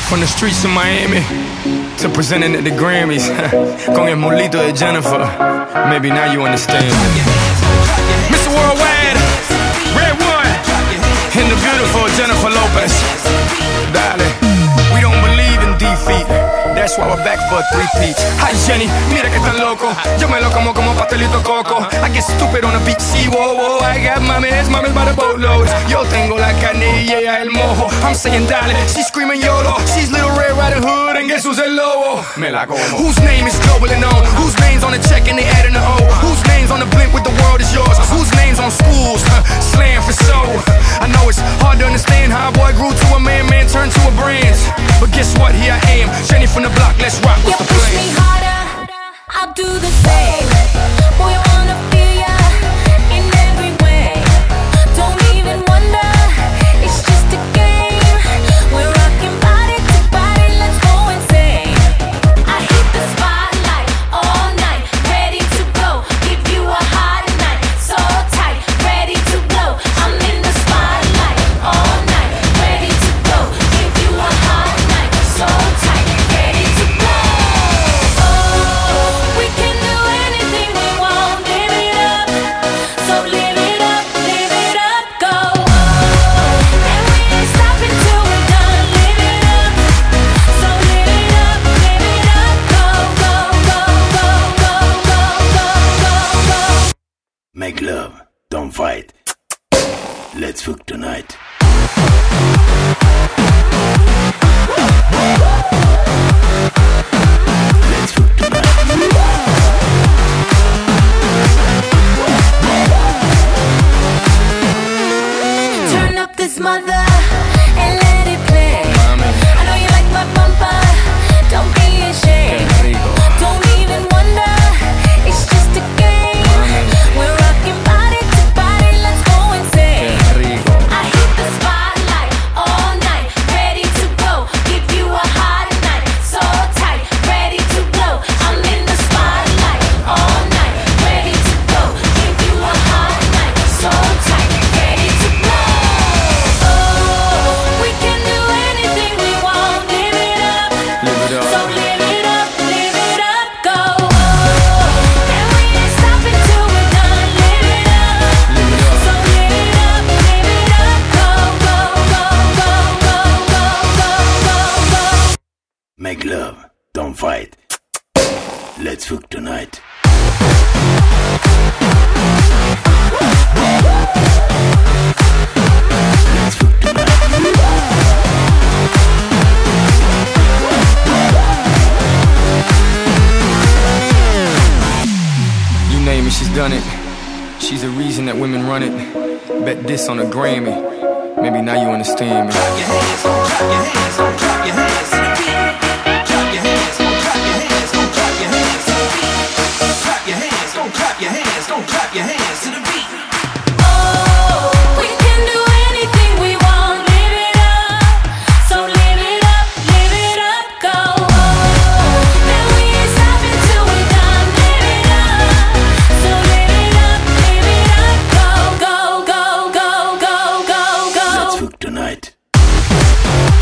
From the streets of Miami to presenting at the Grammys con el mulito de Jennifer. Maybe now you understand. Mr. Worldwide, Red One, and the beautiful Jennifer Lopez. Dale, we don't believe in defeat. That's why we're back for a three-peat. Hi Jenny, mira que tan loco. Yo me lo como pastelito coco. I get stupid on the beat, see, whoa, whoa. I got mames by the boatload. Yo tengo la carne y ella el mojo. I'm saying dale, she's screaming YOLO. She's Little Red Riding Hood and guess who's el lobo? Me la como. Whose name is global and known? Whose name's on the check and they adding the O? Whose name's on the blimp with the world is yours? Whose name's on schools? Slam for soul. I know it's hard to understand how a boy grew to a man turned to a brand. But guess what? Here I am, Jenny from the block. Let's rock with the plan. You push me harder, I'll do the same. Boy, I wanna feel ya in every way. Don't even wonder, it's just a game. We're rocking body to body, let's go insane. I hit the spotlight all night, ready to go. Give you a hot night, so tight, ready to blow. I'm in the spotlight all night, ready to go. Give you a hot night, so tight. Make love, don't fight. Let's fuck tonight. Let's fuck tonight. Turn up this mother and let it play. I know you like my bumper, don't be ashamed. Don't even wonder, it's just a game. We're rocking body to body, let's go insane. I hit the spotlight all night, ready to go. Give you a hot night, so tight, ready to blow. I'm in the spotlight all night, ready to go. Give you a hot night, so tight, ready to blow. Oh, we can do anything we want, live it up. So live it up, go. Oh, and we ain't stopping till we're done. Live it up, so live it up, go, go, go, go, go, go, go, go, go. Make love, don't fight. Let's fuck tonight. Let's fuck tonight. You name it, she's done it. She's the reason that women run it. Bet this on a Grammy. Maybe now you understand me. Drop your hands, don't drop your hands, don't drop your hands to the beat. Drop your hands, don't drop your hands, don't drop your hands to the beat. Drop your hands, don't clap your hands, don't clap your hands to the beat. Oh, we can do anything we want, live it up. So live it up, go. Oh, and we ain't stopping till we're done. Live it up, so live it up, go, go, go, go, go, go, go. Let's fuck tonight.